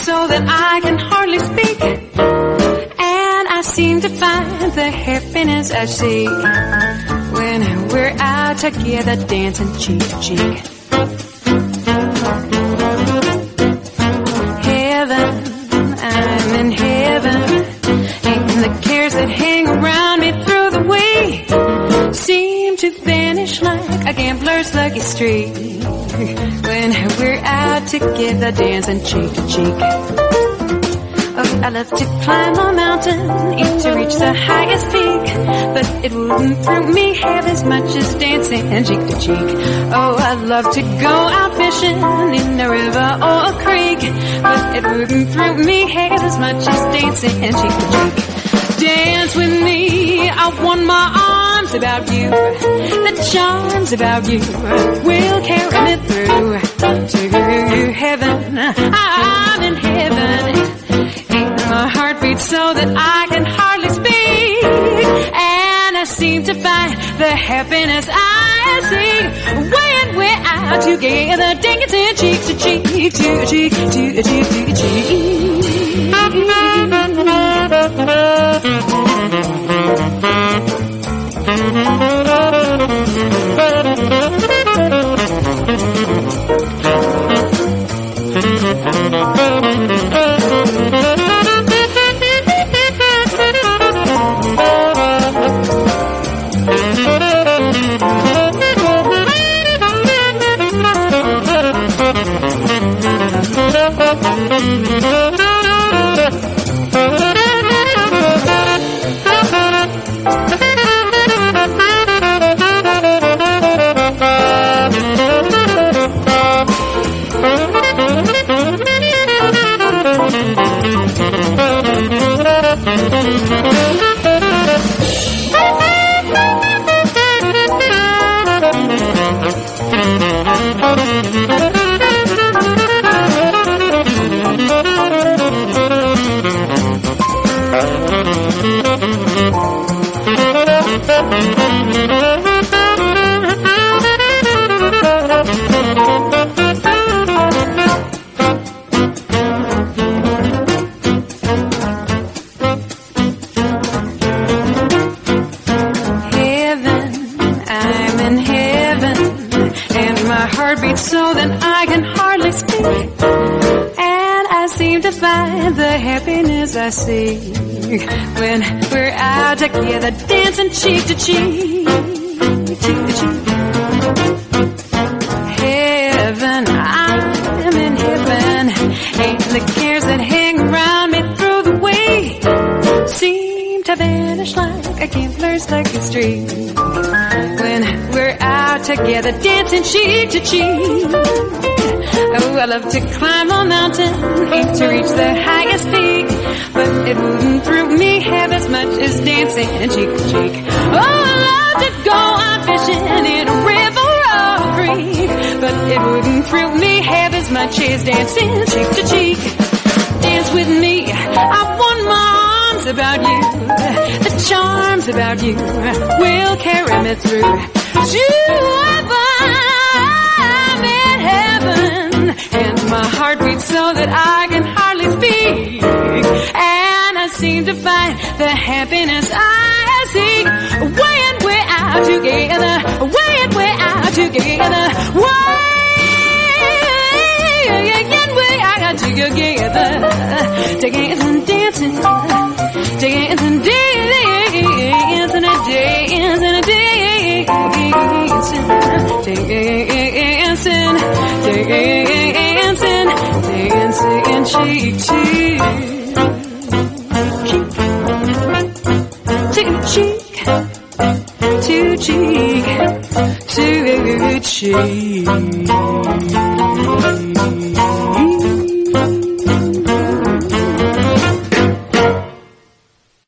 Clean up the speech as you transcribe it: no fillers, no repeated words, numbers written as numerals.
so that I can hardly speak. And I seem to find the happiness I seek when we're out together dancing cheek to cheek. Heaven, I'm in heaven, and the cares that hang around me through the way seem to vanish like a gambler's lucky streak when we're out together dancing cheek to cheek. Oh, I love to climb a mountain and to reach the highest peak, but it wouldn't thrill me half as much as dancing cheek to cheek. Oh, I love to go out fishing in a river or a creek, but it wouldn't thrill me half as much as dancing cheek to cheek. Dance with me, I want my arms about you, the charms about you will carry me through to heaven. I'm in heaven, and my heart beats so that I can hardly speak, and I seem to find the happiness I seek when we're out together dancing cheek to cheek, to cheek, to cheek, to cheek. So that I can hardly speak, and I seem to find the happiness I seek when we're out together dancing cheek to cheek, cheek to cheek. Heaven, I'm in heaven, and the cares that hang around me through the way seem to vanish like a gambler's lucky streak when we're out together dancing cheek to cheek. Oh, I love to climb a mountain and to reach the highest peak, but it wouldn't thrill me half as much as dancing cheek to cheek. Oh, I love to go out fishing in a river or a creek, but it wouldn't thrill me half as much as dancing cheek to cheek. Dance with me, I want my arms about you, the charms about you will carry me through to heaven. I'm in heaven, and my heart beats so that I can hardly speak, and I seem to find the happiness I seek when we're out together, when we're out together, when we're out together, dancing, dancing, dancing, dancing, dancing, dancing cheek to cheek, to cheek, to cheek, to cheek.